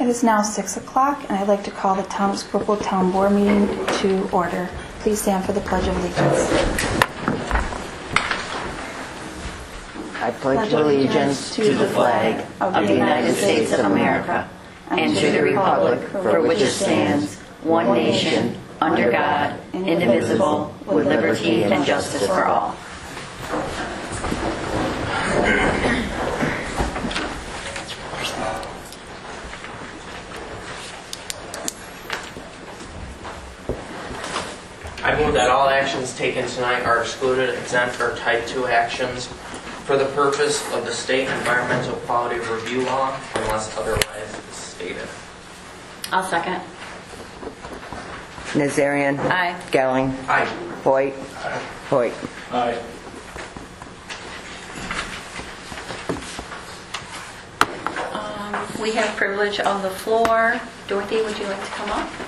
It is now 6 o'clock, and I'd like to call the Town of Schuylkill Town Board meeting to order. Please stand for the Pledge of Allegiance. I pledge allegiance to the flag of the United States of America and to the republic for which it stands, one nation, under God, indivisible, with liberty and justice for all. I move that all actions taken tonight are excluded, exempt, or type 2 actions for the purpose of the State Environmental Quality Review Law, unless otherwise stated. I'll second. Nazarian. Aye. Gelling. Aye. Hoyt. Aye. Hoyt. Aye. We have privilege of the floor. Dorothy, would you like to come up?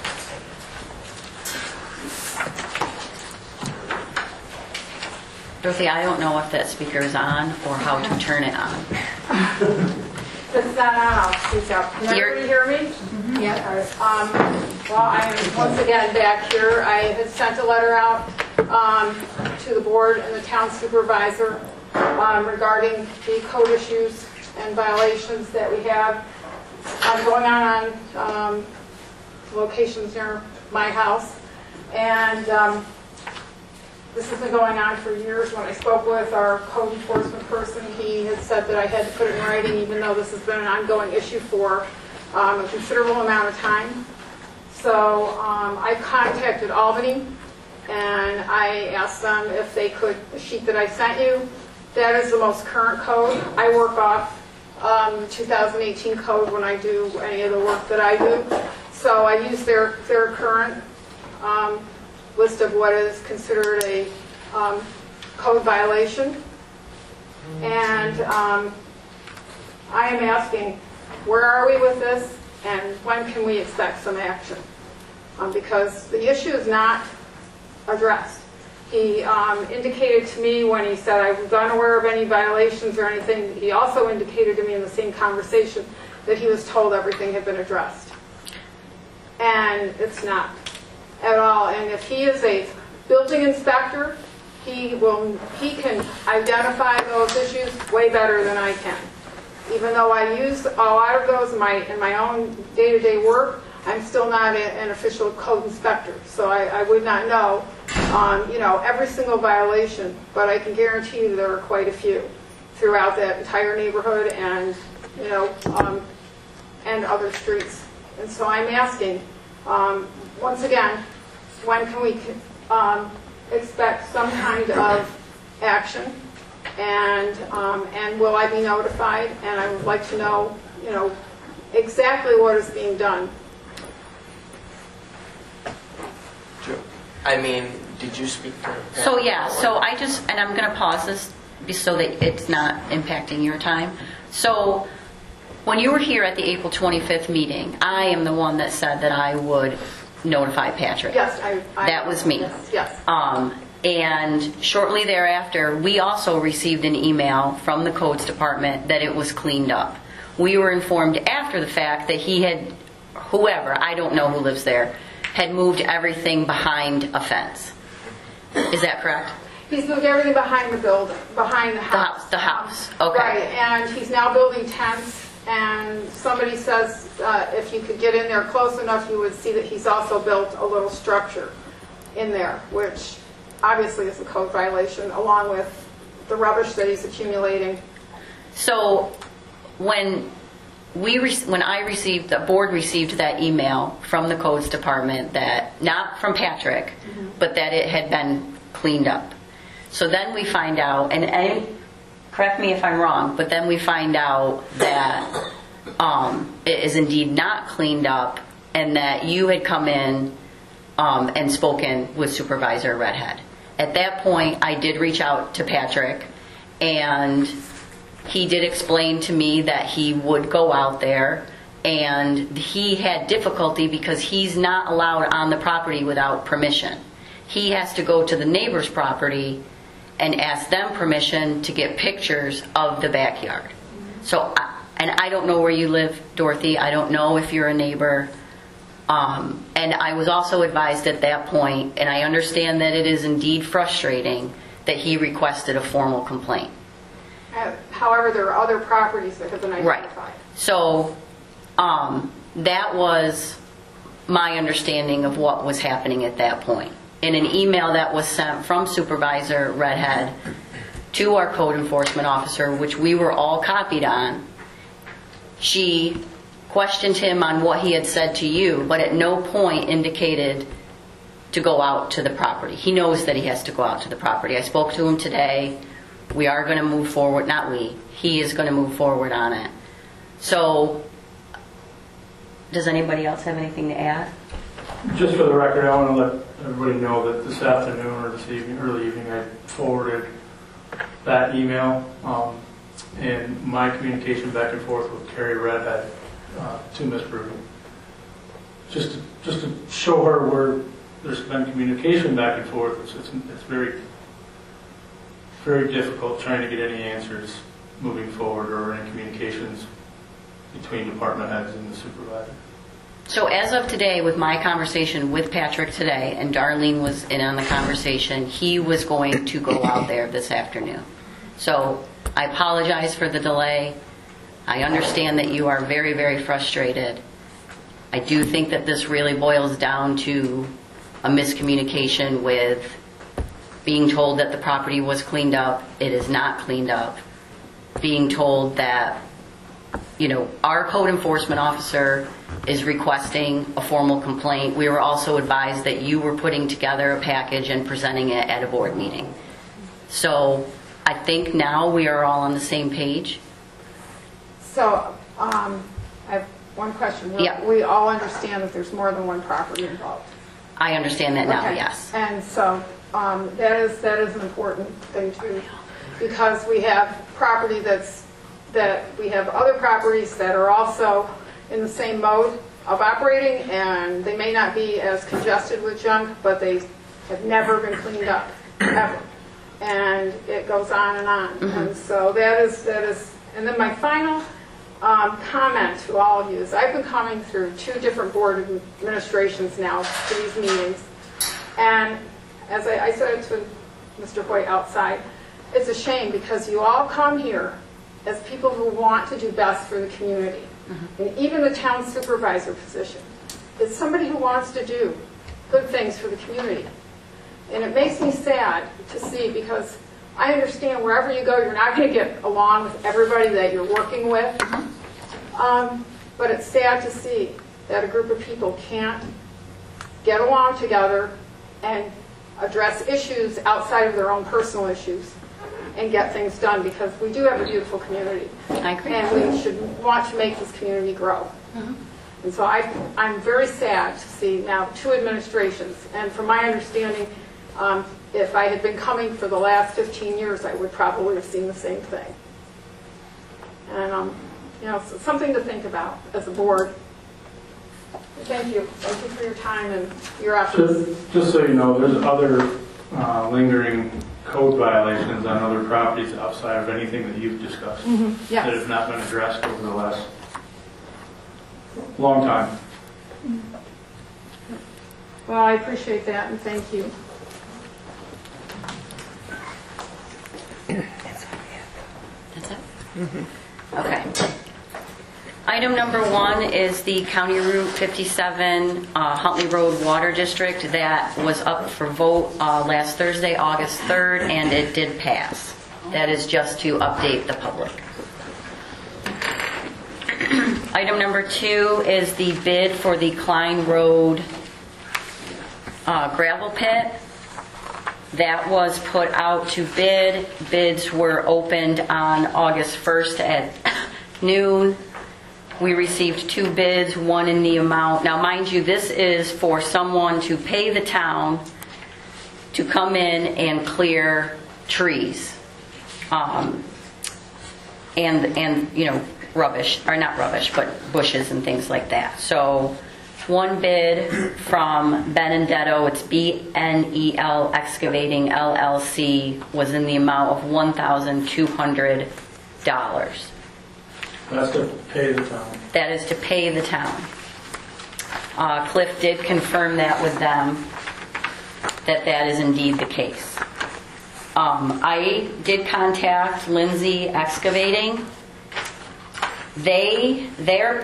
Dorothy, I don't know if that speaker is on or how to turn it on. It's not on, I'll speak up. Can everybody hear me? Mm-hmm. Yeah. All right. Well, I am once again back here. I had sent a letter out to the board and the town supervisor regarding the code issues and violations that we have going on locations near my house. And this has been going on for years. When I spoke with our code enforcement person, he had said that I had to put it in writing, even though this has been an ongoing issue for a considerable amount of time. So I contacted Albany, and I asked them if they could, the sheet that I sent you, that is the most current code. I work off 2018 code when I do any of the work that I do. So I use their current list of what is considered a code violation. And I am asking, where are we with this, and when can we expect some action? Because the issue is not addressed. He indicated to me when he said I was unaware of any violations or anything, he also indicated to me in the same conversation that he was told everything had been addressed. And it's not at all. And if he is a building inspector, he can identify those issues way better than I can. Even though I use a lot of those in my own day-to-day work, I'm still not an official code inspector, so I would not know, every single violation. But I can guarantee you there are quite a few throughout that entire neighborhood and and other streets. And so I'm asking, once again, when can we expect some kind of action, and will I be notified? And I would like to know, exactly what is being done. I mean, did you speak to her? So and I'm going to pause this so that it's not impacting your time. So when you were here at the April 25th meeting, I am the one that said that I would notify Patrick. Yes, that was me. Yes. And shortly thereafter, we also received an email from the codes department that it was cleaned up. We were informed after the fact that he had, whoever, I don't know who lives there, had moved everything behind a fence. Is that correct? He's moved everything behind the building, behind the house. The house, okay. Right, and he's now building tents, and somebody says if you could get in there close enough, you would see that he's also built a little structure in there, which obviously is a code violation, along with the rubbish that he's accumulating. So when the board received that email from the codes department, that not from Patrick, but that it had been cleaned up. So then we find out, and correct me if I'm wrong, but then we find out that it is indeed not cleaned up, and that you had come in and spoken with Supervisor Redhead. At that point, I did reach out to Patrick, and he did explain to me that he would go out there, and he had difficulty because he's not allowed on the property without permission. He has to go to the neighbor's property and ask them permission to get pictures of the backyard. So And I don't know where you live, Dorothy. I don't know if you're a neighbor. And I was also advised at that point, and I understand that it is indeed frustrating, that he requested a formal complaint. However, there are other properties that have been identified. Right. So that was my understanding of what was happening at that point. In an email that was sent from Supervisor Redhead to our code enforcement officer, which we were all copied on, she questioned him on what he had said to you, but at no point indicated to go out to the property. He knows that he has to go out to the property. I spoke to him today. We are going to move forward. Not we. He is going to move forward on it. So, does anybody else have anything to add? Just for the record, I want to let everybody know that this afternoon or this evening, early evening, I forwarded that email and my communication back and forth with Carrie Redhead to Ms. Brody. Just to show her where there's been communication back and forth. It's very, very difficult trying to get any answers moving forward or any communications between department heads and the supervisor. So as of today, with my conversation with Patrick today, and Darlene was in on the conversation, he was going to go out there this afternoon. So I apologize for the delay. I understand that you are very, very frustrated. I do think that this really boils down to a miscommunication with being told that the property was cleaned up. It is not cleaned up. Being told that, our code enforcement officer is requesting a formal complaint. We were also advised that you were putting together a package and presenting it at a board meeting. So I think now we are all on the same page. So I have one question. Yeah. We all understand that there's more than one property involved. I understand that now, Okay. yes. And so that is an important thing too, because we have property that we have other properties that are also in the same mode of operating, and they may not be as congested with junk, but they have never been cleaned up, ever. And it goes on and on. Mm-hmm. And so that is, and then my final comment to all of you is I've been coming through 2 different board administrations now to these meetings, and as I said to Mr. Hoyt outside, it's a shame because you all come here as people who want to do best for the community. Mm-hmm. And even the town supervisor position is somebody who wants to do good things for the community. And it makes me sad to see, because I understand wherever you go, you're not going to get along with everybody that you're working with. But it's sad to see that a group of people can't get along together and address issues outside of their own personal issues and get things done, because we do have a beautiful community. I agree. And we should want to make this community grow. Mm-hmm. And so I'm very sad to see now 2 administrations. And from my understanding, if I had been coming for the last 15 years, I would probably have seen the same thing. And, so something to think about as a board. Thank you. Thank you for your time and your efforts. Just so you know, there's other lingering code violations on other properties outside of anything that you've discussed. Mm-hmm. Yes. That have not been addressed over the last long time. Well, I appreciate that, and thank you. That's it? Mm-hmm. Okay. Item number 1 is the County Route 57 Huntley Road Water District. That was up for vote last Thursday, August 3rd, and it did pass. That is just to update the public. Item number 2 is the bid for the Klein Road gravel pit. That was put out to bid. Bids were opened on August 1st at noon. We received 2 bids, one in the amount. Now, mind you, this is for someone to pay the town to come in and clear trees. And rubbish, or not rubbish, but bushes and things like that. So, one bid from Benedetto, it's BNEL Excavating LLC, was in the amount of $1,200. That's to pay the town. That is to pay the town. Cliff did confirm that with them, that is indeed the case. I did contact Lindsay Excavating. Their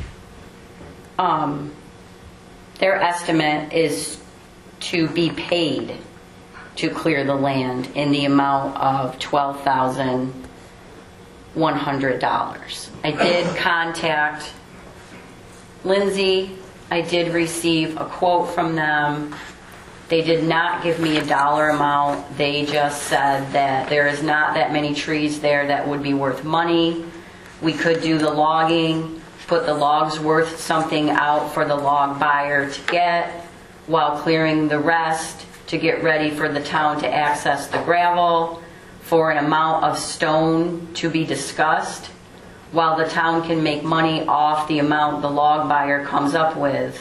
estimate is to be paid to clear the land in the amount of $12,100. I did contact Lindsay. I did receive a quote from them. They did not give me a dollar amount. They just said that there is not that many trees there that would be worth money. We could do the logging, put the logs worth something out for the log buyer to get, while clearing the rest to get ready for the town to access the gravel for an amount of stone to be discussed, while the town can make money off the amount the log buyer comes up with.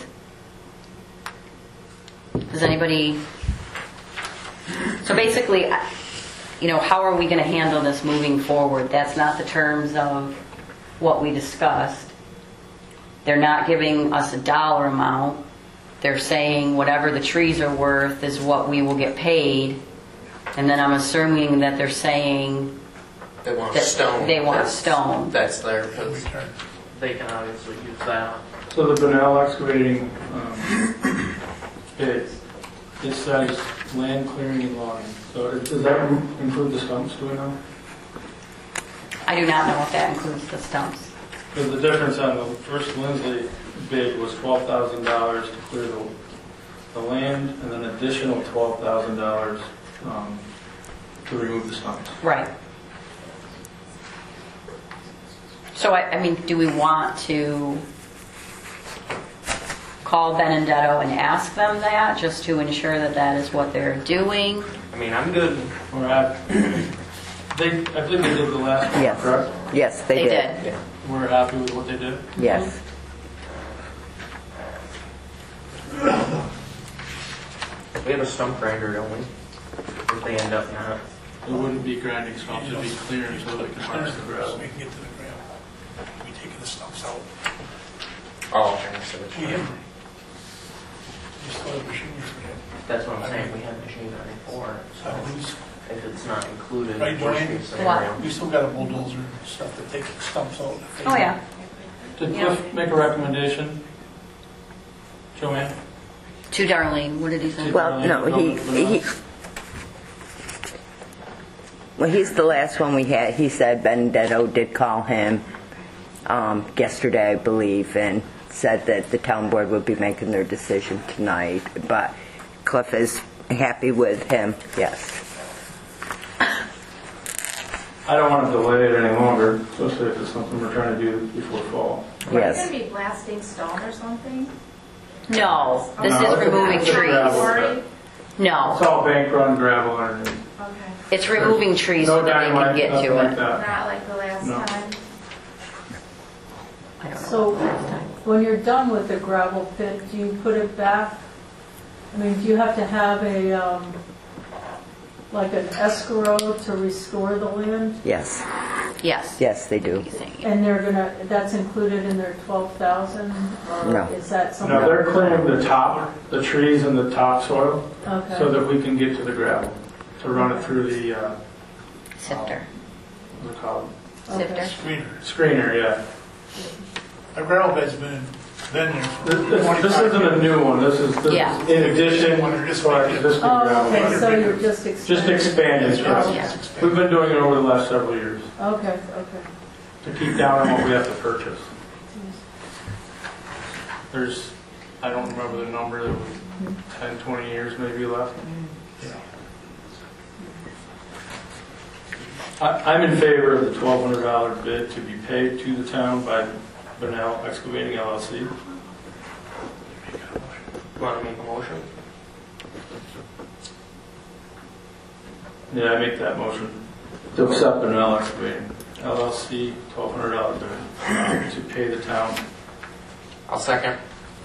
Does anybody... So basically, how are we going to handle this moving forward? That's not the terms of what we discussed. They're not giving us a dollar amount. They're saying whatever the trees are worth is what we will get paid. And then I'm assuming that they're saying They want that stone. they want stone. That's there because they can obviously use that. So the Bunnell Excavating bid, it says land clearing and logging. So does that include the stumps, do we know? I do not know if that includes the stumps. Because the difference on the first Lindsay bid was $12,000 to clear the land, and then additional $12,000 to remove the stumps. Right. So, I mean, do we want to call Benedetto and ask them that, just to ensure that that is what they're doing? I mean, I'm good. Or I believe they did the last one, Yes. correct? Yes, they did. Yeah. We're happy with what they did? Yes. We have a stump grinder, don't we? If they end up not. It wouldn't be grinding stumps, it'd be clearing so they can harness the gravel. We can get to the gravel. We taking the stumps out. Oh, okay. So it's We have, we still have machinery for that. That's what I'm saying. We have machinery for it. So So who's, if it's not included, Right, worst Dwayne? case scenario. we still got a bulldozer and stuff to take the stumps out. Oh, yeah. Did Cliff make a recommendation? Joanne? To Darlene, what did he say? Well, no, he's the last one we had. He said Benedetto did call him yesterday, I believe, and said that the town board would be making their decision tonight. But Cliff is happy with him, yes. I don't want to delay it any longer, especially if it's something we're trying to do before fall. Are you Yes. going to be blasting stone or something? No, this No, is it's removing a trees. gravel. Quarry? No, It's all bank run gravel underneath. Okay. it's removing trees No so that they can dynamite, get nothing to like it. that. Not like the last No. time? I don't know. So when you're done with the gravel pit, do you put it back? I mean, do you have to have a, like an escrow to restore the land? Yes. Yes. Yes, they do. And they're gonna, that's included in their 12,000? No. Or is that something? No, they're clearing the top, the trees and the topsoil, so Okay, that we can get to the gravel, to run it through the, Sifter. what do you call Sifter. Screener. it? Screener, yeah. Our gravel bed's been there for This isn't a new one, this is Yeah. in addition to our existing oh, gravel. okay, so you're just Just expanding. expanding, yes. Yeah. We've been doing it over the last several years, Okay, okay. to keep down on what we have to purchase. There's, I don't remember the number, there was 10, 20 years maybe left. I'm in favor of the $1,200 bid to be paid to the town by Bunnell Excavating LLC. You want to make a motion? Yeah, I make that motion. To accept Bunnell Excavating LLC $1,200 bid to pay the town. I'll second.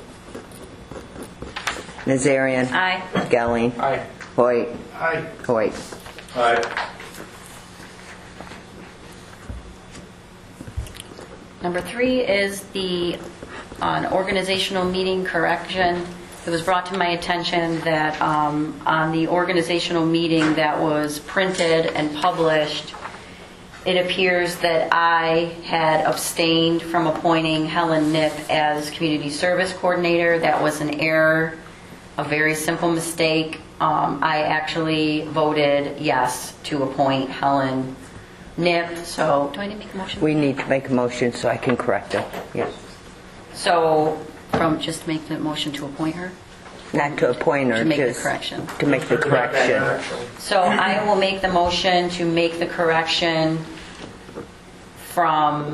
Nazarian. Aye. Gelling. Aye. Hoyt. Aye. Hoyt. Aye. Number 3 is an organizational meeting correction. It was brought to my attention that on the organizational meeting that was printed and published, it appears that I had abstained from appointing Helen Nip as Community Service Coordinator. That was an error, a very simple mistake. I actually voted yes to appoint Helen Nip. So, do I need to make a motion? We need to make a motion so I can correct it. Yes. So, just make the motion to appoint her? Not to appoint her, To make the just correction. to make the correction. So I will make the motion to make the correction for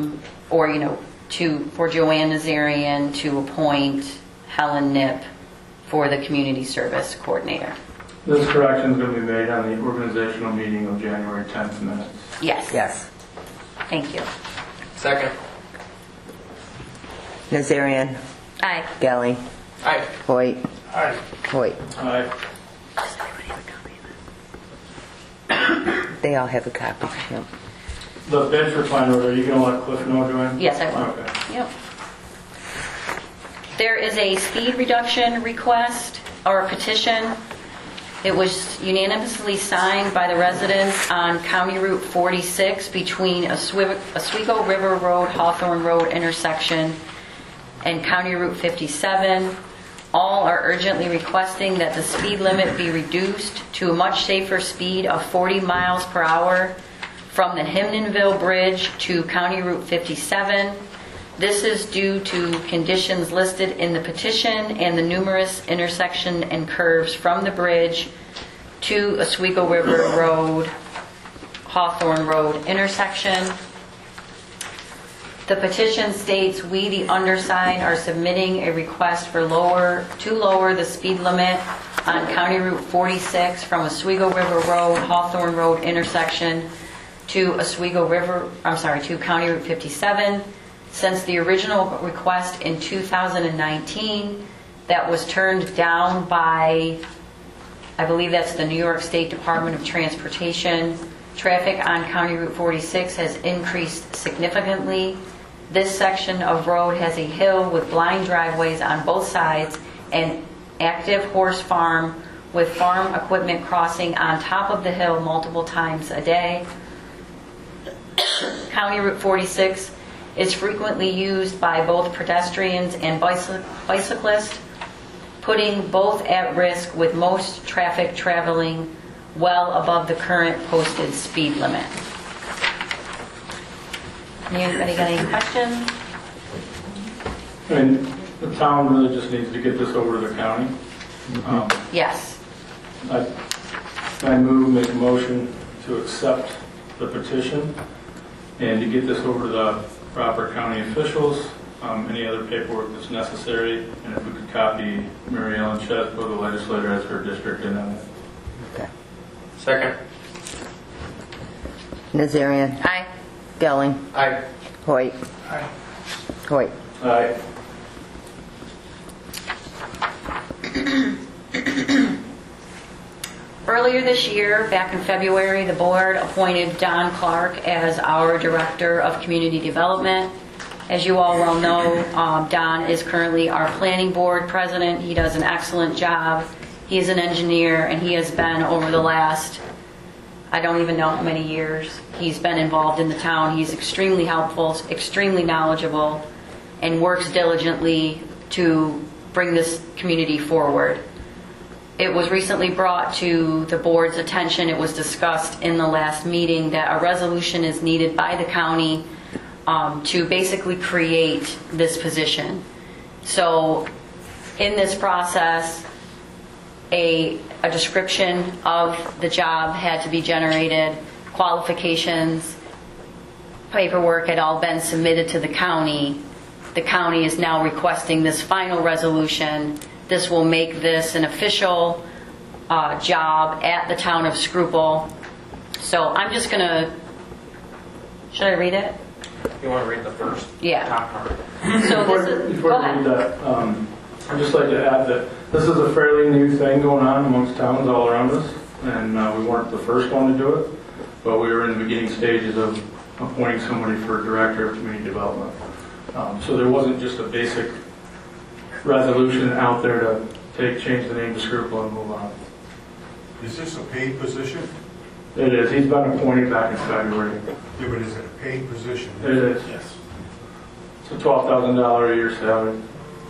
Joanne Nazarian to appoint Helen Nip for the Community Service Coordinator. This correction is going to be made on the organizational meeting of January 10th minutes. Yes. Yes. Thank you. Second. Nazarian. Aye. Gelling. Aye. Hoyt. Aye. Hoyt. Aye. They all have a copy. Yep. The bid for Pine Road, are you going to let Cliff know, Joanne? Yes, I will. Okay. Yep. There is a speed reduction request or petition. It was unanimously signed by the residents on County Route 46 between Oswego River Road, Hawthorne Road intersection and County Route 57. All are urgently requesting that the speed limit be reduced to a much safer speed of 40 miles per hour from the Himnonville Bridge to County Route 57. This is due to conditions listed in the petition and the numerous intersection and curves from the bridge to Oswego River Road, Hawthorne Road intersection. The petition states, we, the undersigned, are submitting a request to lower the speed limit on County Route 46 from Oswego River Road, Hawthorne Road intersection to County Route 57. Since the original request in 2019 that was turned down by, I believe that's the New York State Department of Transportation, traffic on County Route 46 has increased significantly. This section of road has a hill with blind driveways on both sides and active horse farm with farm equipment crossing on top of the hill multiple times a day. County Route 46 is frequently used by both pedestrians and bicyclists, putting both at risk with most traffic traveling well above the current posted speed limit. Anybody got any questions? I mean, the town really just needs to get this over to the county. Yes. I make a motion to accept the petition and to get this over to the proper county officials, any other paperwork that's necessary, and if we could copy Mary Ellen Chesbo, the legislator, as her district in on it. Okay. Second. Nazarian. Aye. Gelling. Aye. Hoyt. Aye. Hoyt. Aye. Earlier this year, back in February, the board appointed Don Clark as our Director of Community Development. As you all well know, Don is currently our Planning Board President. He does an excellent job. He is an engineer, and he has been over the last, I don't even know how many years, he's been involved in the town. He's extremely helpful, extremely knowledgeable, and works diligently to bring this community forward. It was recently brought to the board's attention, it was discussed in the last meeting, that a resolution is needed by the county to basically create this position. So in this process, a description of the job had to be generated, qualifications, paperwork had all been submitted to the county. The county is now requesting this final resolution. This will make this an official job at the town of Schuylkill. So I'm just going to, should I read it? You want to read the first? Yeah. Top part? So this is, Before go I read ahead. that, I'd just like to add that this is a fairly new thing going on amongst towns all around us, and we weren't the first one to do it, but we were in the beginning stages of appointing somebody for Director of Community Development. So there wasn't just a basic resolution out there to change the name to Scrupul and move on. Is this a paid position? It is. He's been appointed back in February. Yeah, but is it a paid position? It is. Yes. It's a $12,000 a year salary.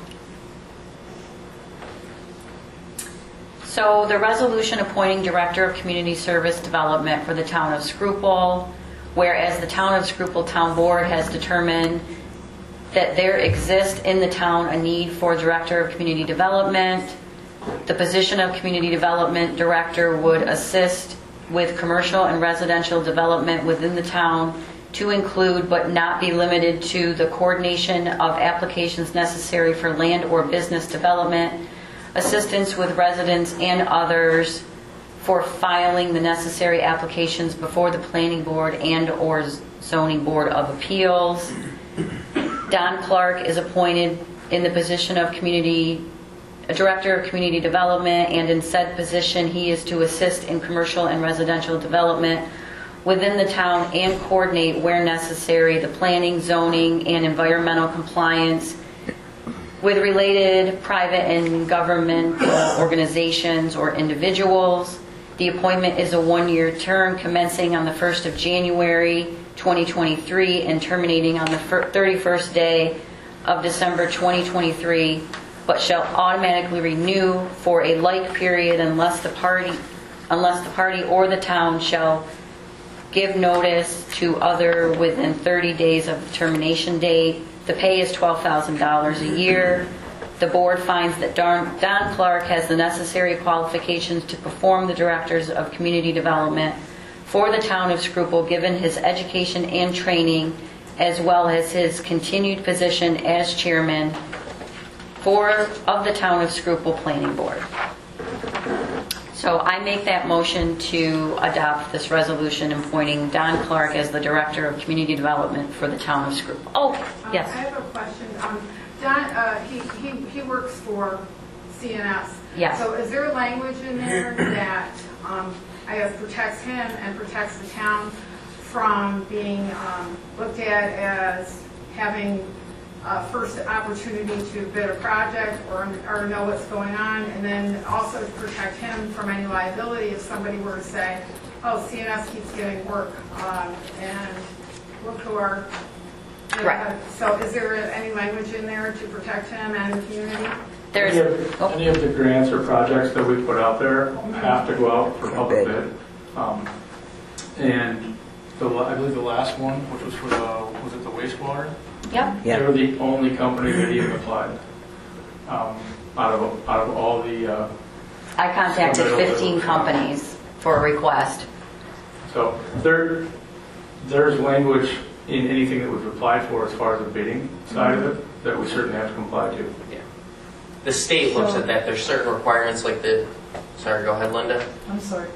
So the resolution appointing Director of Community Service Development for the Town of Scrupul, whereas the Town of Scrupul Town Board has determined that there exists in the town a need for Director of Community Development. The position of Community Development Director would assist with commercial and residential development within the town to include but not be limited to the coordination of applications necessary for land or business development, assistance with residents and others for filing the necessary applications before the Planning Board and or Zoning Board of Appeals. Don Clark is appointed in the position of Director of Community Development, and in said position he is to assist in commercial and residential development within the town and coordinate where necessary the planning, zoning, and environmental compliance with related private and government organizations or individuals. The appointment is a one-year term commencing on the 1st of January 2023 and terminating on the 31st day of December 2023, but shall automatically renew for a like period unless the party or the town shall give notice to other within 30 days of the termination date. The pay is $12,000 a year. The board finds that Don Clark has the necessary qualifications to perform the Directors of Community Development for the Town of Scrupul, given his education and training, as well as his continued position as Chairman of the Town of Scrupul Planning Board. So I make that motion to adopt this resolution appointing Don Clark as the Director of Community Development for the Town of Scrupul. Oh, yes. I have a question. Don, he works for CNS. Yes. So is there language in there that I guess protects him and protects the town from being looked at as having first opportunity to bid a project or know what's going on, and then also to protect him from any liability if somebody were to say, oh, CNS keeps getting work, and look who are... Right. So is there any language in there to protect him and the community? Any of the grants or projects that we put out there have to go out for public bid. And I believe the last one, which was for was it the wastewater? Yep. They were the only company that even applied. Out of all the... I contacted 15 companies for a request. So there's language in anything that we've applied for as far as the bidding side of it that we certainly have to comply to. Yeah. The state looks at that. There's certain requirements like sorry, go ahead, Linda. I'm sorry.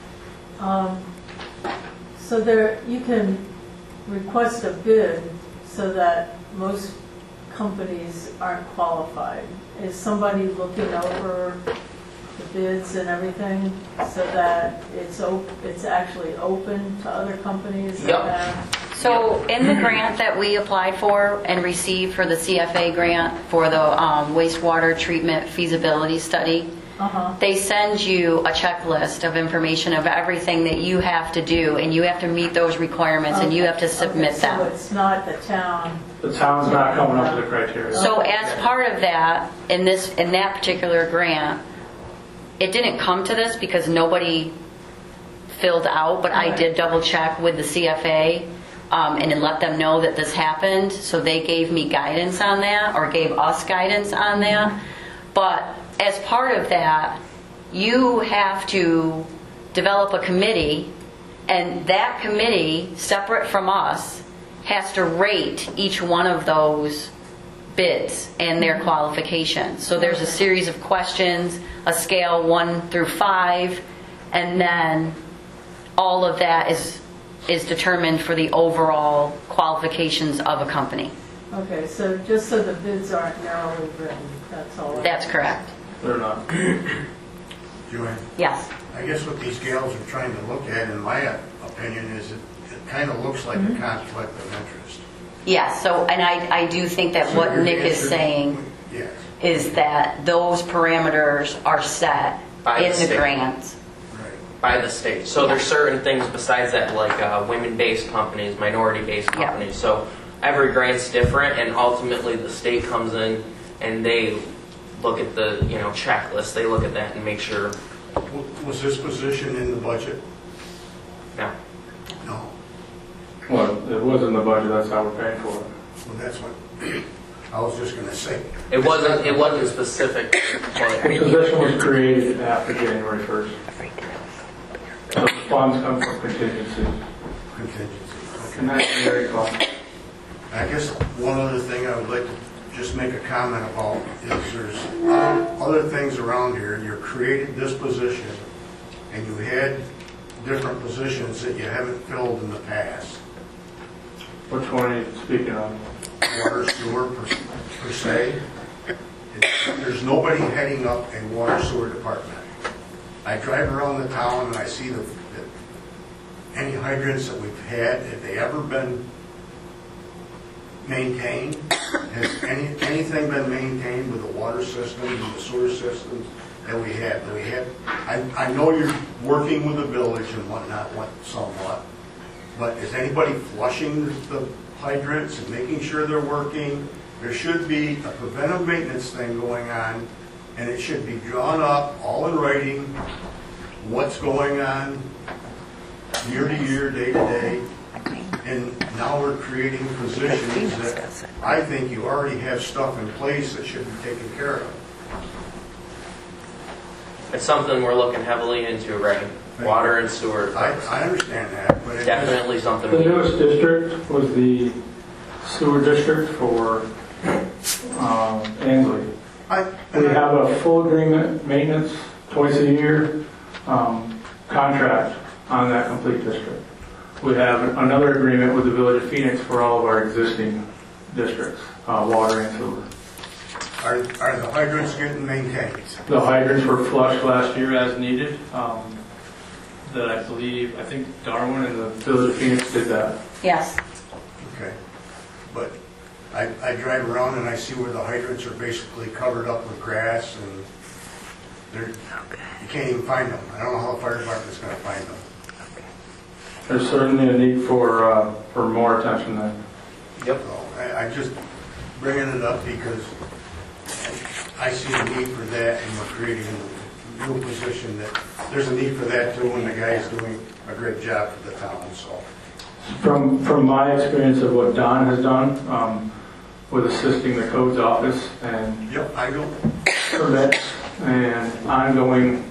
So you can request a bid so that most companies aren't qualified. Is somebody looking over the bids and everything so that it's actually open to other companies? Yep. So in the grant that we applied for and received for the CFA grant for the wastewater treatment feasibility study, they send you a checklist of information of everything that you have to do, and you have to meet those requirements, and you have to submit them. So it's not the town. The town's not coming up to the criteria. So as part of that, in that particular grant, it didn't come to this because nobody filled out, but I did double check with the CFA and then let them know that this happened. So they gave me guidance on that, or gave us guidance on that. But as part of that, you have to develop a committee, and that committee, separate from us, has to rate each one of those bids and their qualifications. So there's a series of questions, a scale 1 through 5, and then all of that is determined for the overall qualifications of a company. Okay, so just so the bids aren't narrowly written, that's all. That's correct. They're not. Joanne? Yes. I guess what these gals are trying to look at, in my opinion, is it kind of looks like a conflict of interest. Yes, so, and I do think that So what your Nick is answer- saying Yes. is that those parameters are set By the in the state. grants. Right. by the state. So there's certain things besides that, like women-based companies, minority-based Yeah. companies. So every grant's different, and ultimately the state comes in and they look at the checklist. They look at that and make sure. Was this position in the budget? No. No. Well, it was in the budget, that's how we're paying for it. Well, that's what, I was just gonna say. It wasn't specific. The position was created after January 1st. The funds come from contingency. Contingency. And Okay. that's very cost. I guess one other thing I would like to just make a comment about is there's other things around here. You created this position and you had different positions that you haven't filled in the past. Which one are you speaking of? Water, sewer per se. There's nobody heading up a water sewer department. I drive around the town and I see any hydrants that we've had, have they ever been maintained? Has anything been maintained with the water systems and the sewer systems that we have? I know you're working with the village and whatnot, somewhat, but is anybody flushing the hydrants and making sure they're working? There should be a preventive maintenance thing going on, and it should be drawn up, all in writing, what's going on year to year, day to day. And now we're creating positions that I think you already have stuff in place that should be taken care of. It's something we're looking heavily into, right? Water and sewer. I understand that, but Definitely something. The newest district was the sewer district for Ansley. We have a full agreement, maintenance, twice a year, contract on that complete district. We have another agreement with the Village of Phoenix for all of our existing districts, water and sewer. Are the hydrants getting maintained? The hydrants were flushed last year as needed. That I think Darwin and the Village of Phoenix did that. Yes. Okay. But I drive around and I see where the hydrants are basically covered up with grass and you can't even find them. I don't know how the fire department's going to find them. There's certainly a need for more attention there. Yep. So I just bringing it up because I see a need for that, and we're creating a new position that there's a need for that too, and the guy's doing a great job for the town. So From my experience of what Don has done with assisting the codes office and yep, I go. permits and ongoing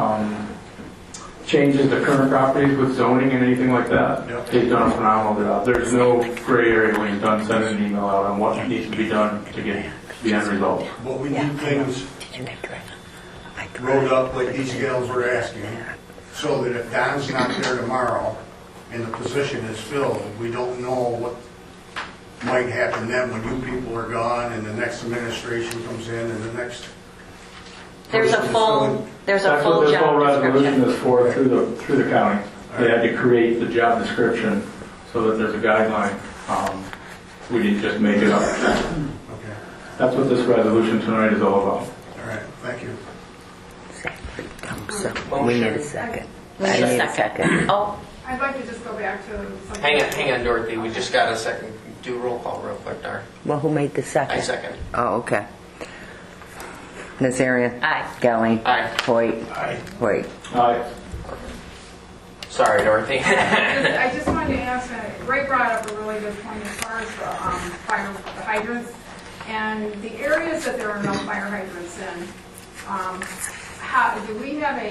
changes to current properties with zoning and anything like that, Yep. he's done a phenomenal job. There's no gray area when he's done sending an email out on what needs to be done to get the end result. But we need things wrote up like these gals were asking, so that if Don's not there tomorrow and the position is filled, we don't know what might happen then when you people are gone and the next administration comes in and the next. There's a person is full filling. There's a That's full what this whole job resolution description. is for through the county. They had to create the job description so that there's a guideline. We didn't just make it up. Okay, That's what this resolution tonight is all about. all right, thank you. We need a second. We need a second. Oh, I'd like to just go back to something. Hang on, Dorothy. We just got a second. Do a roll call real quick, Dar. Well, who made the second? I second. Oh, okay. Nazarian? Aye. Gelling? Aye. Hoyt? Aye. Hoyt. Sorry, Dorothy. I just wanted to ask, Ray brought up a really good point as far as the hydrants and the areas that there are no fire hydrants in. Do we have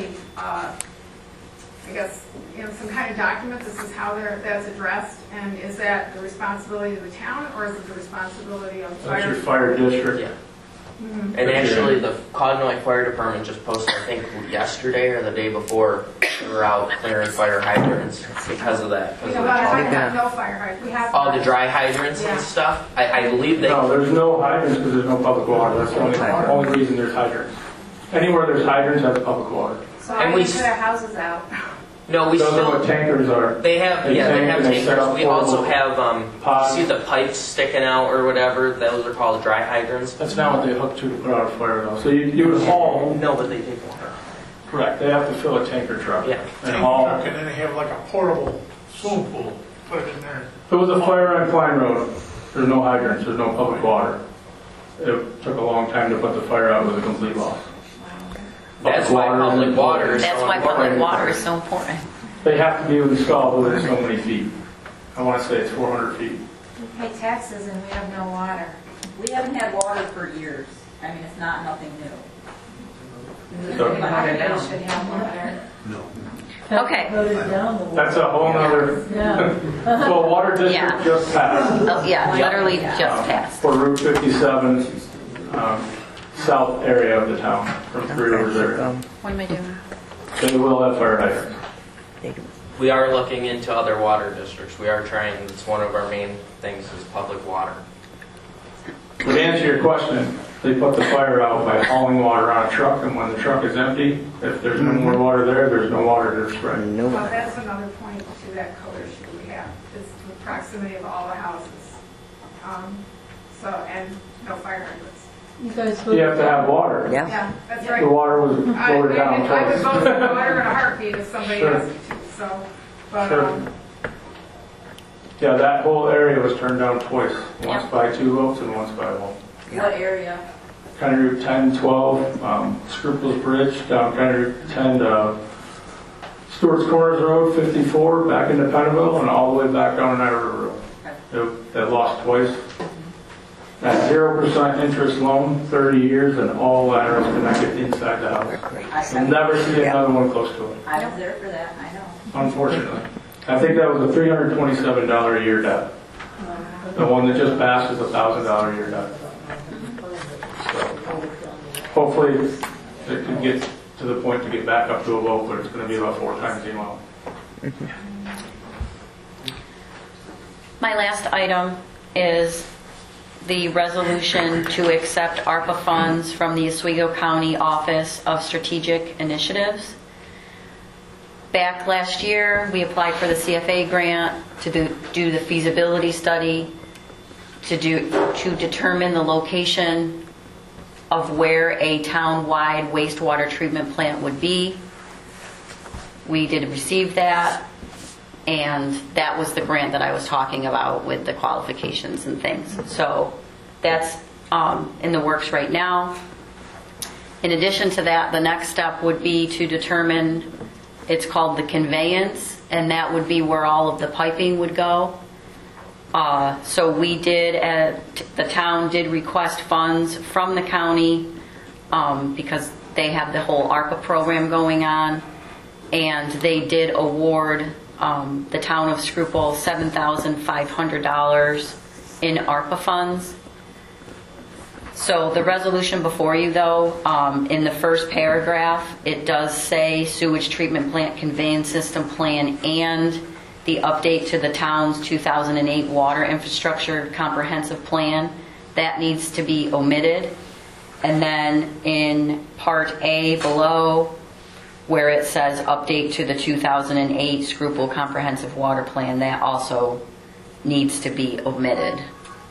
some kind of document, this is how that's addressed, and is that the responsibility of the town, or is it the responsibility of the That's your fire? fire district. Yeah. And actually, the Cognoy Fire Department just posted, I think, yesterday or the day before, we were out clearing fire hydrants because of that. We Because of have the no fire hydrants. We have all the dry hydrants Yeah. and stuff. I believe they. No, there's no hydrants because there's no public water. That's the only reason there's hydrants. Anywhere there's hydrants, that's public water. So And how we do you put our houses out? No, we Those are what still, tankers are. they have They tankers. set up We also portable have, pods. you see the pipes sticking out or whatever, those are called dry hydrants. That's not what they hook to put out a fire though. So you would haul, No, but they take water. correct, they have to fill a tanker truck. Yeah. And Tank haul. truck, and then they have like a portable swimming pool, put it in there. If it was a fire on Klein Road, there's no hydrants, there's no public water. It took a long time to put the fire out, it was a complete loss. That's why public water is That's so why public important. water is so important. They have to be installed within so many feet. I want to say it's 400 feet. We pay taxes and we have no water. We haven't had water for years. I mean, it's not nothing new. So Everybody should have water. No. Okay. Vote it down the that's a whole nother, Yeah. well, Water Yeah. District just passed. Oh, yeah, literally just passed. For Route 57, south area of the town, from Three Rivers area. What am I doing? They will have fire hydrants. We are looking into other water districts. We are trying, it's one of our main things is public water. To answer your question, they put the fire out by hauling water on a truck, and when the truck is empty, if there's no more water there, there's no water to spread. Well, that's another point to that code issue we have, is the proximity of all the houses. And no fire hydrants. You guys You voted have to have water. Yeah, that's right. The water was lowered down I would twice. vote for water in a heartbeat if somebody Sure. asked me to, so, but, Sure. Yeah, that whole area was turned down twice, once by 2 votes and once by 1. What area? County Route 10, 12, Scruples Bridge, down County Route 10 to Stewart's Corners Road, 54, back into Pennville, and all the way back down Niagara Road. They lost twice. At 0% interest loan, 30 years, and all laterals connected inside the house. You'll never see another one close to it, I was there for that, I know. unfortunately. I think that was a $327 a year debt. The one that just passed is a $1,000 a year debt. So, hopefully, it can get to the point to get back up to a vote, but it's going to be about 4 times the amount. My last item is the resolution to accept ARPA funds from the Oswego County Office of Strategic Initiatives. Back last year, we applied for the CFA grant to do the feasibility study, to determine the location of where a town-wide wastewater treatment plant would be. We did receive that, and that was the grant that I was talking about with the qualifications and things. So that's in the works right now. In addition to that, the next step would be to determine, it's called the conveyance, and that would be where all of the piping would go. So we did, the town did request funds from the county because they have the whole ARPA program going on, and they did award the town of Scrupule $7,500 in ARPA funds. So the resolution before you, though, in the first paragraph, it does say sewage treatment plant conveyance system plan and the update to the town's 2008 water infrastructure comprehensive plan. That needs to be omitted. And then in part A below, where it says update to the 2008 Scrupule comprehensive water plan, that also needs to be omitted.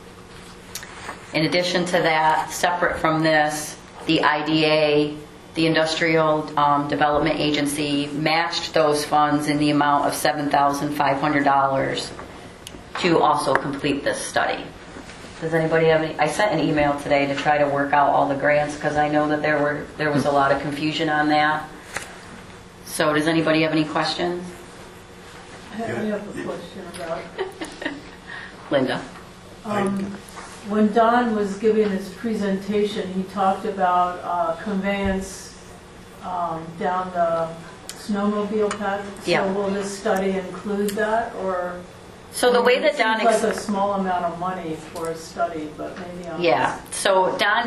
In addition to that, separate from this, the IDA, the Industrial Development Agency, matched those funds in the amount of $7,500 to also complete this study. Does anybody have any? I sent an email today to try to work out all the grants because I know that there was a lot of confusion on that. So does anybody have any questions? I have a question about, Linda. when Don was giving his presentation, he talked about conveyance down the snowmobile path. Yeah. So will this study include that, or? So the way that Don It seems like a small amount of money for a study, but maybe on Yeah, so Don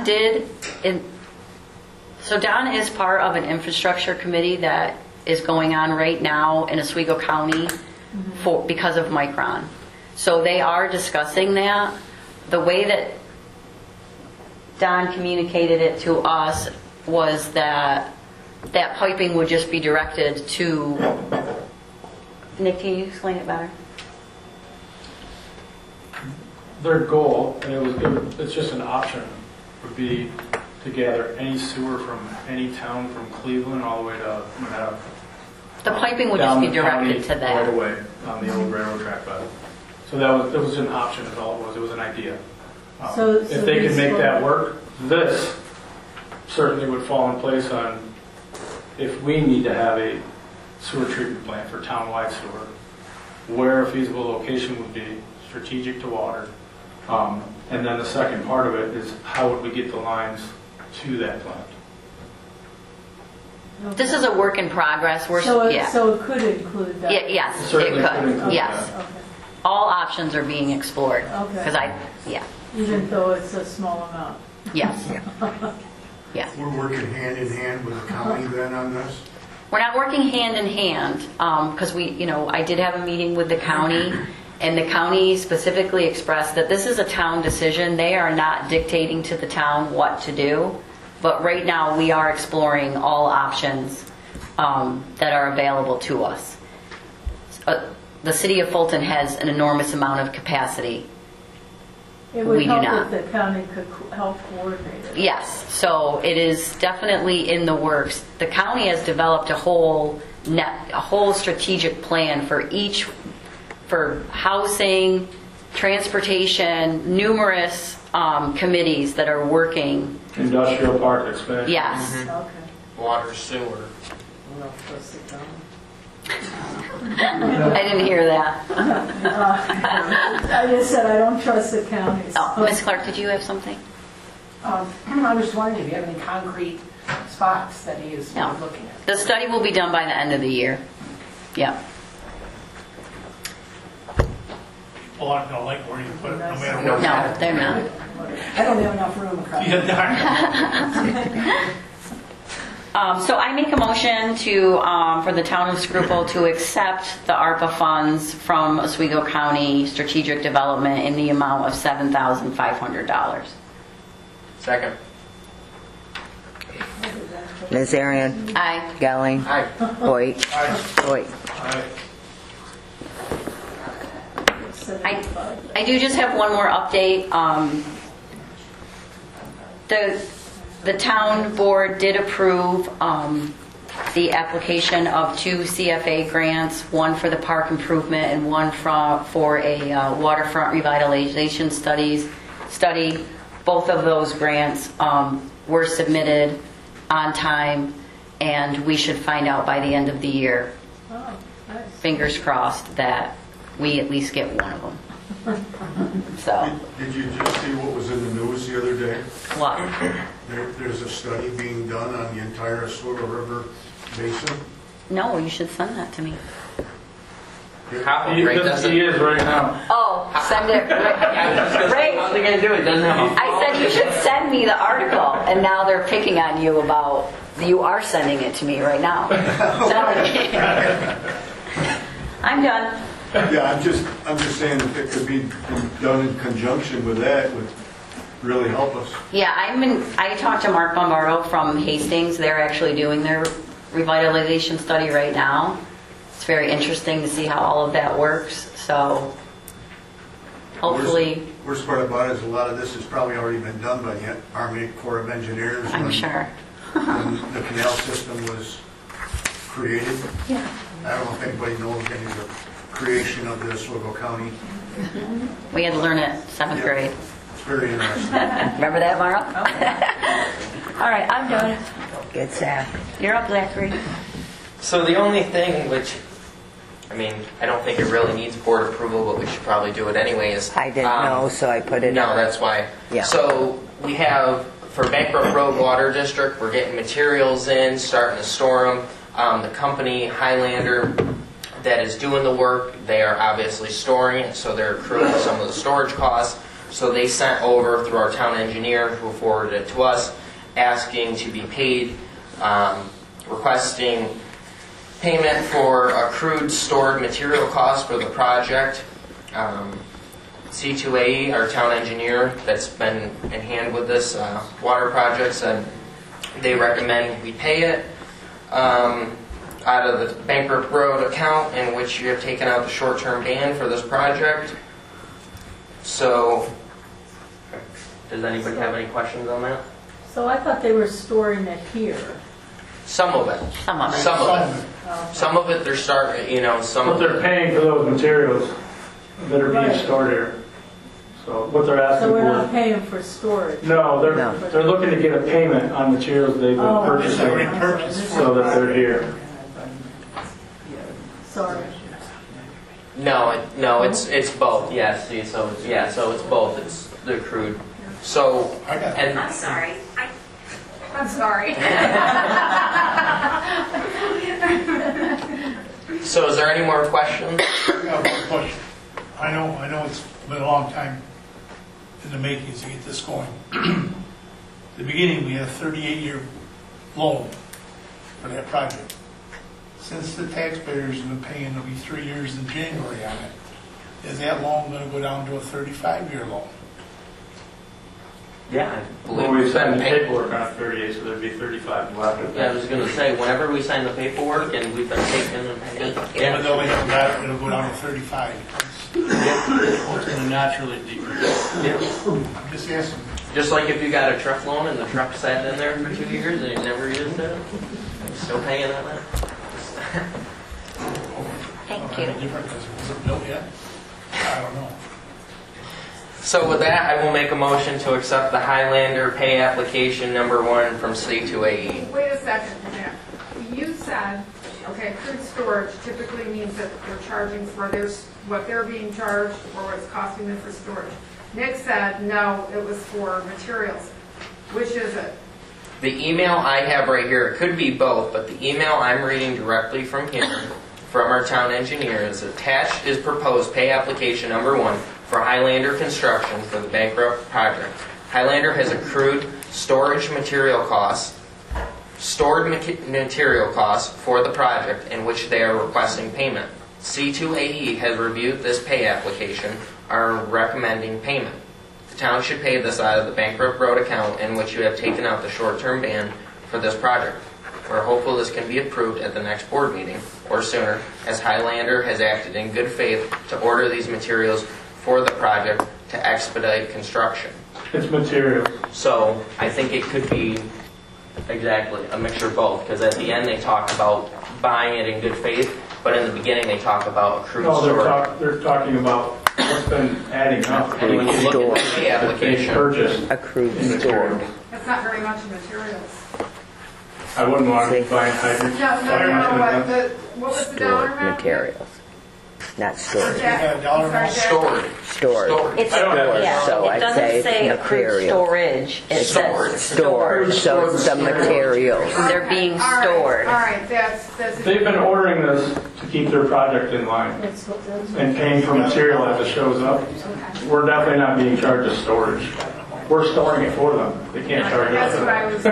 is part of an infrastructure committee that is going on right now in Oswego County because of Micron. So they are discussing that. The way that Don communicated it to us was that piping would just be directed to Nick, can you explain it better? Their goal, and it's just an option, would be to gather any sewer from any town from Cleveland all the way to Manhattan. The piping would just be directed to Right that. away on the old railroad track bed. So that was an option is all it was. It was an idea. So If they could these make will- that work, this certainly would fall in place on if we need to have a sewer treatment plant for town-wide sewer, where a feasible location would be strategic to water. And then the second part of it is how would we get the lines to that plant? This is a work in progress. So Yeah. it could include that? Yes, it Certainly could could. include Yes. that. Okay. All options are being explored. Okay. Yeah. Even though it's a small amount? Yes. Yes. We're working hand in hand with the county then on this? We're not working hand in hand because I did have a meeting with the county, and the county specifically expressed that this is a town decision. They are not dictating to the town what to do, but right now we are exploring all options that are available to us. The city of Fulton has an enormous amount of capacity. It would We do help not. if the county could help coordinate it. Yes, so it is definitely in the works. The county has developed a whole strategic plan for housing, transportation, numerous committees that are working. Industrial park expansion. Yes. Okay. Water, sewer. I didn't hear that. I just said I don't trust the county. Oh, Ms. Clark, did you have something? I was just wondering if you have any concrete spots that he is No. looking at. The study will be done by the end of the year. Yeah. Well, I don't like where you put it, no matter No, what. they're not. I don't have enough room across. Yeah, darn. So I make a motion for the town of Schuylkill to accept the ARPA funds from Oswego County Strategic Development in the amount of $7,500. Second. Ms. Arian? Aye. Gelling? Aye. Hoyt? Hoyt. I do just have one more update. The town board did approve the application of 2 CFA grants, one for the park improvement and one for a waterfront revitalization study. Both of those grants were submitted on time, and we should find out by the end of the year, Oh, nice. fingers crossed, that we at least get one of them. So, Did you just see what was in the news the other day? what? There's a study being done on the entire Oswego River Basin. No, you should send that to me. How, He Ray is doesn't. right now. Oh, send it. Ray, How's he gonna do it? Doesn't have a I said you should send me the article, and now they're picking on you about, you are sending it to me right now. I'm done. Yeah, I'm just saying if it could be done in conjunction with that would really help us. Yeah, I talked to Mark Bombardo from Hastings. They're actually doing their revitalization study right now. It's very interesting to see how all of that works. So hopefully, Worst part about it is a lot of this has probably already been done by the Army Corps of Engineers. I'm when- sure. When the canal system was created. Yeah. I don't know if anybody knows any of the creation of the Oswego County. We had to learn it 7th Yeah. grade. It's very interesting. Remember that, Mara? All right, I'm done. Good, Zach. You're up, Zachary. So the only thing which, I mean, I don't think it really needs board approval, but we should probably do it anyway, is... I didn't know, so I put it No, on. that's why. Yeah. So we have, for Bankrupt Road Water District, we're getting materials in, starting to store them. The company, Highlander, that is doing the work, they are obviously storing it, so they're accruing some of the storage costs. So they sent over, through our town engineer, who forwarded it to us, asking to be paid, requesting payment for accrued stored material costs for the project. C2A, our town engineer that's been in hand with this water project, said they recommend we pay it. out of the Bankrupt Road account in which you have taken out the short-term ban for this project. So, does anybody have any questions on that? So I thought they were storing it here. Some of it. Some of it. Some of it. Some of it they're starting, some But of they're it. paying for those materials that are being stored here. So what they're asking So we're not for. paying for storage. No, they're looking to get a payment on materials they've been purchasing so that they're here. Sorry. No, it's both. Yes, see, so it's both. It's the crude. So and I'm sorry. I'm sorry. so is there any more questions? I have one question. I know it's been a long time in the making to get this going. The beginning, we had a 38-year loan for that project. Since the taxpayers have been paying, it'll be 3 years in January on it. Is that loan going to go down to a 35-year loan? Yeah, I Well, believe we we've signed been the paying. paperwork on 38, so there'd be 35 left. Yeah, I was going to say, whenever we sign the paperwork and we've been taking and paying. Even though we haven't got it, it'll go down to 35. It's going to naturally decrease. Yeah. I'm just asking. Just like if you got a truck loan and the truck sat in there for 2 years and you never used it, you're still paying on that. Thank Different because it wasn't built yet. I don't know. So with that, I will make a motion to accept the Highlander pay application number 1 from C2AE. Wait a second, Matt. You said, okay, crude storage typically means that they're charging for what they're being charged or what's costing them for storage. Nick said, no, it was for materials. Which is it? The email I have right here, it could be both, but the email I'm reading directly from here, from our town engineer, is attached is proposed pay application number 1 for Highlander Construction for the Bankrupt project. Highlander has accrued stored material costs for the project in which they are requesting payment. C2AE has reviewed this pay application, are recommending payment. The town should pay this out of the Bankrupt Road account in which you have taken out the short-term ban for this project. We're hopeful this can be approved at the next board meeting or sooner, as Highlander has acted in good faith to order these materials for the project to expedite construction. It's materials. So I think it could be exactly a mixture of both, because at the end they talk about buying it in good faith, but in the beginning they talk about accrued No, storage. they're talking about what's been adding up. And when you look at the pay They application, purchased Accrued in materials. That's not very much materials. I wouldn't want to be buying hydrants. No, what was the dollar Stored amount? materials, not storage. Jack, dollar I'm sorry, amount? Jack. storage. Stored. It's, I don't have yeah, so it I'd doesn't say say it's accrued material. storage. It Stored. says Stored, so it's the materials. They're being All right, stored. All right, that's They've been ordering this to keep their project in line and paying for material as it shows up. We're definitely not being charged as storage. We're storing it for them. They can't charge us. That's what I was,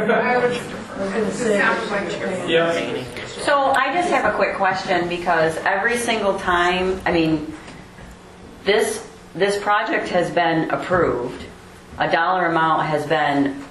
it just sounded like it. Yep. So I just have a quick question, because every single time, I mean, this project has been approved, a dollar amount has been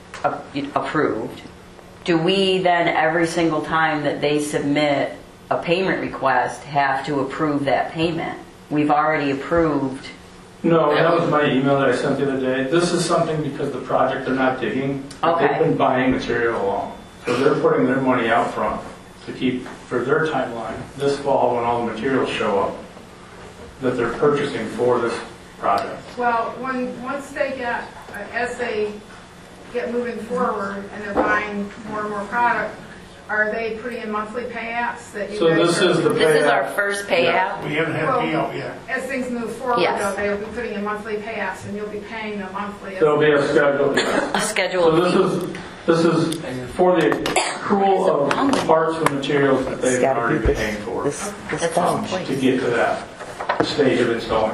approved. Do we then, every single time that they submit a payment request, have to approve that payment? We've already approved. No, that was my email that I sent the other day. This is something because the project they're not digging. But Okay. They've been buying material along. So they're putting their money out front to keep for their timeline this fall when all the materials show up that they're purchasing for this project. Well, once they get, as they get moving forward and they're buying more and more product, are they putting in monthly payouts that you So guys this are- is the This is our payout. first payout. We haven't had a payout yet. As things move forward, Yes. though, they'll be putting in monthly payouts and you'll be paying them monthly. There'll be a schedule. A schedule So of this is for the accrual of parts and materials that It's they've gotta already be been this, paying for this That's phone. to get to that stage of installing.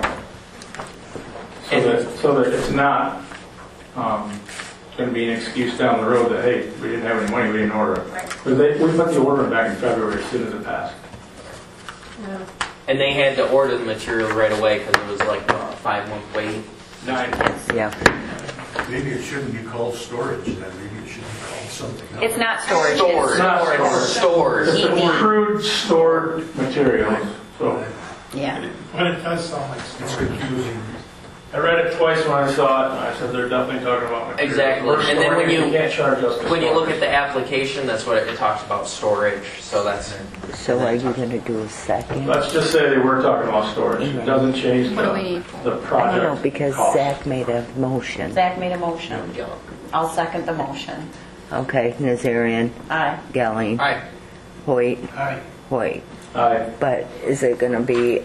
So that it's not going to be an excuse down the road that, hey, we didn't have any money, we didn't order it. But we put the order back in February as soon as it passed. And they had to order the material right away because it was like a 5-month wait. 9 months. Yeah. Maybe it shouldn't be called storage then, maybe it should be called something else. It's not storage. Stores. It's Stores. ED. Crude stored materials, so. Yeah. But it does sound like It's storage. confusing. I read it twice when I saw it, and I said, they're definitely talking about materials. Exactly. We're And then storing when it, you- can't charge us for When you look storage. at the application, that's what it talks about, storage, so that's. So are you going to do a second? Let's just say they were talking about storage. It doesn't change What do we need? the I project don't know, because cost. Zach made a motion. Zach made a motion. I'll second the motion. Okay, Nazarian, Aye. Gelling, Aye. Hoyt, Aye. Hoyt. Aye. But is it going to be,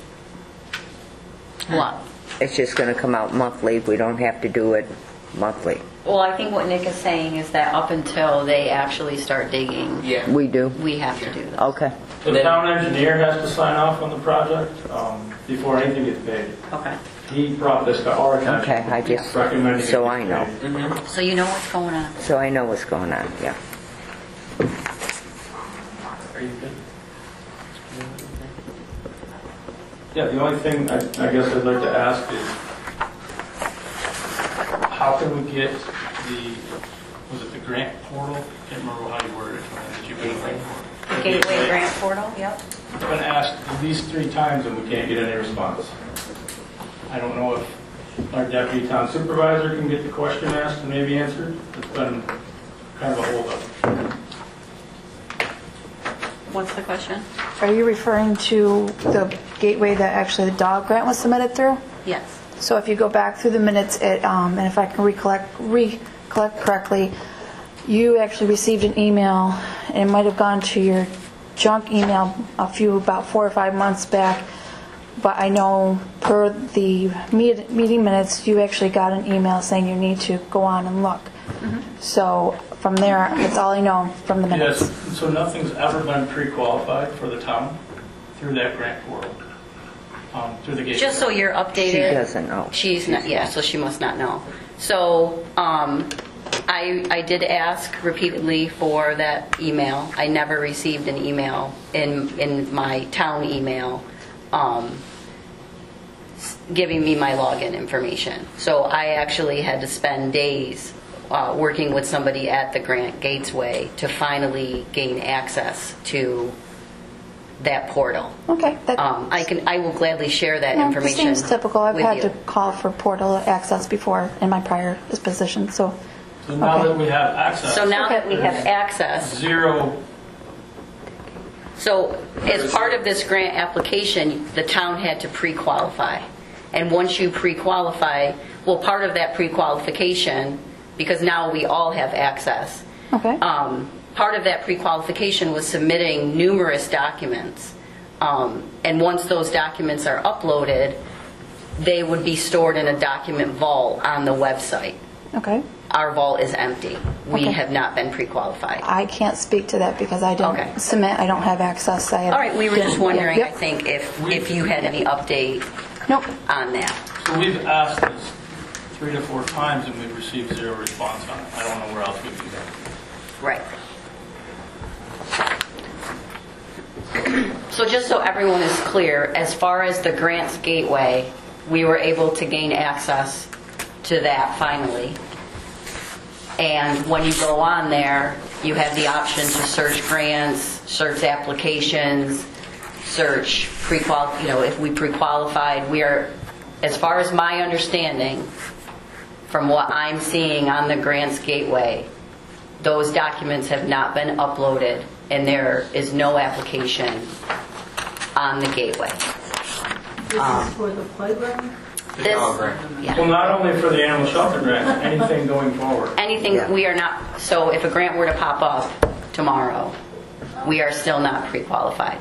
What? it's just going to come out monthly? We don't have to do it monthly? Well, I think what Nick is saying is that up until they actually start digging, Yeah. We do? we have to do that. Okay. The town engineer has to sign off on the project before anything gets paid. Okay. He brought this to our attention. Okay, I just, Recommending. so it I gets know. paid. Mm-hmm. So you know what's going on. So I know what's going on, yeah. Are you good? Yeah, the only thing I guess I'd like to ask is, how can we get was it the grant portal? Can't remember how you worded it. Did you get it? Gateway Grant Portal, yep. I've been asked at least 3 times and we can't get any response. I don't know if our deputy town supervisor can get the question asked and maybe answered. It's been kind of a holdup. What's the question? Are you referring to the gateway that actually the dog grant was submitted through? Yes. So if you go back through the minutes, and if I can recollect correctly, you actually received an email, and it might have gone to your junk email about 4 or 5 months back, but I know per the meeting minutes, you actually got an email saying you need to go on and look. So from there, that's all I know from the minutes. Yes, so nothing's ever been pre-qualified for the town through that grant portal, through the gateway. Just so you're updated. She doesn't know. She's not, yeah, so she must not know. So, I did ask repeatedly for that email. I never received an email in my town email giving me my login information. So I actually had to spend days working with somebody at the Grant Gateway to finally gain access to that portal. Okay. I will gladly share that No, information. This seems typical. I've with had you. to call for portal access before in my prior position, so. So now okay. that we have access. So now that we have access, Zero. so as part of this grant application, the town had to pre-qualify. And once you pre-qualify, well, part of that pre-qualification, because now we all have access, Okay. part of that pre-qualification was submitting numerous documents. And once those documents are uploaded, they would be stored in a document vault on the website. Okay. Our vault is empty. We Okay. have not been pre-qualified. I can't speak to that because I Okay. didn't submit. I don't have access. All right, we were just wondering, I Yep. think, if you had any update Nope. on that. So we've asked this 3 to 4 times and we've received zero response on it. I don't know where else we can go. Right. So just so everyone is clear, as far as the Grants Gateway, we were able to gain access to that finally. And when you go on there, you have the option to search grants, search applications, search if we pre-qualified. We are, as far as my understanding, from what I'm seeing on the Grants Gateway, those documents have not been uploaded and there is no application on the gateway. This is for the playground? This, Well, yeah. not only for the animal shelter grant, anything going forward. Anything, Yeah. we are not, so if a grant were to pop up tomorrow, we are still not pre-qualified.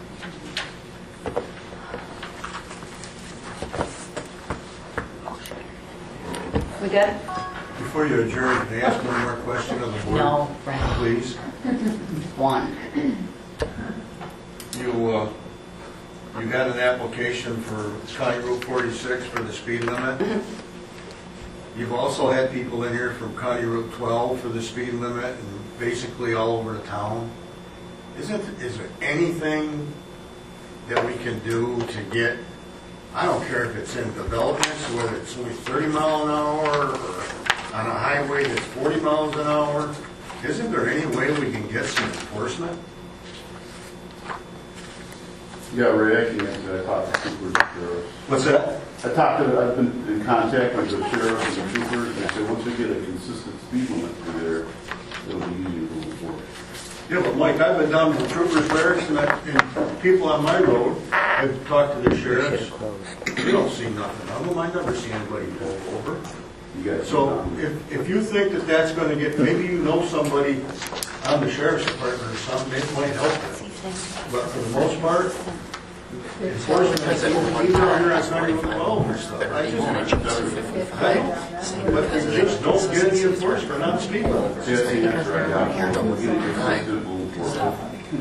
We good? Before you adjourn, can I ask one more question of the board? No, Brad. Please. One. You got an application for County Route 46 for the speed limit. You've also had people in here from County Route 12 for the speed limit and basically all over the town. Is there anything that we can do to get I don't care if it's in developments, whether it's only 30 mile an hour or on a highway that's 40 miles an hour. Isn't there any way we can get some enforcement? Yeah, Ray, I can answer that. I talked to troopers and sheriffs. What's that? I've been in contact with the sheriffs and the troopers, and they said once we get a consistent speed limit through there, it'll be easy to move forward. Yeah, but Mike, I've been down to the troopers barracks and people on my road, I've talked to the sheriffs. We don't see nothing of them. I never see anybody pulled over. So if you think that that's going to get, maybe you know somebody on the sheriff's department or something, it might help them. But for the most part, enforcement, even under on 9112 or stuff, I just don't get any enforcement on speed limits. Yeah, see, that's right. Yeah, we'll get a consistent move forward.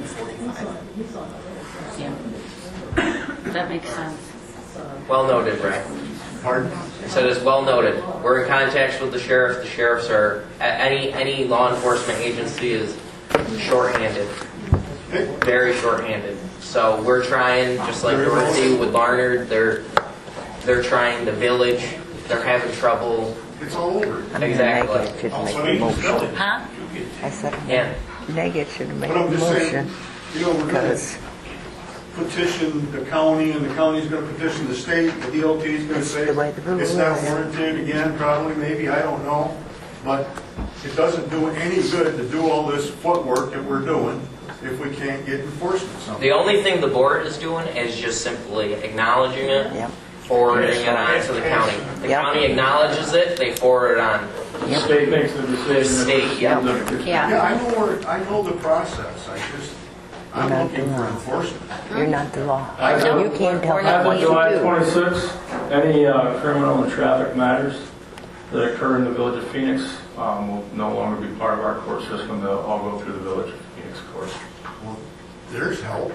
That makes sense. Well noted, Ray. Pardon? I said it's well noted. We're in contact with the sheriff. The sheriffs are, any law enforcement agency is shorthanded. Very shorthanded. So we're trying, just like Dorothy with Larnard, they're trying the village. They're having trouble. It's all over. Exactly. Huh? I said, Yeah. Nagel should make But a I'm just saying, motion, you know, we're going because to petition the county, and the county's going to petition the state, the DOT is going to say the way the rule it's not is. warranted again, probably, maybe, I don't know. But it doesn't do any good to do all this footwork that we're doing if we can't get enforcement somewhere. The only thing the board is doing is just simply acknowledging it, Yep. forwarding it on to the county. The Yep. county acknowledges it, they forward it on. The state makes the decision. The state, yeah. Yeah, I know the process, I'm You're not looking doing for it. enforcement. you're not the law. know. You can't tell We're them not As what of to July do. 26th, any criminal and traffic matters that occur in the village of Phoenix will no longer be part of our court system. They'll all go through the village of Phoenix court. Well, there's help.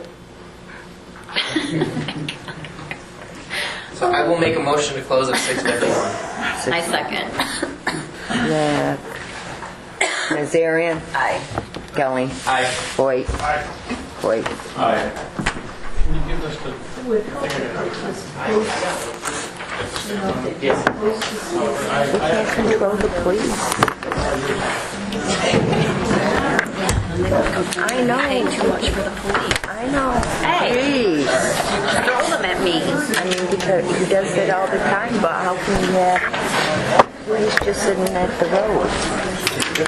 So I will make a motion to close at 6:51. I second. Yeah. Nazarian? Aye. Kelly? Aye. Boyd? Boyd? Aye. Can you give us the... We can't control the police. I know. Pay too much for the police. I know. Hey. Jeez. Throw them at me. I mean, because he does it all the time, but how can you have police just sitting at the road? You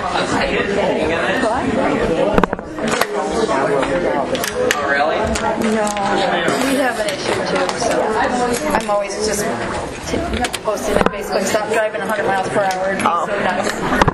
Oh, really? No, we have an issue too, so I'm always just posting it on Facebook, stop driving 100 miles per hour, it'd be so nice.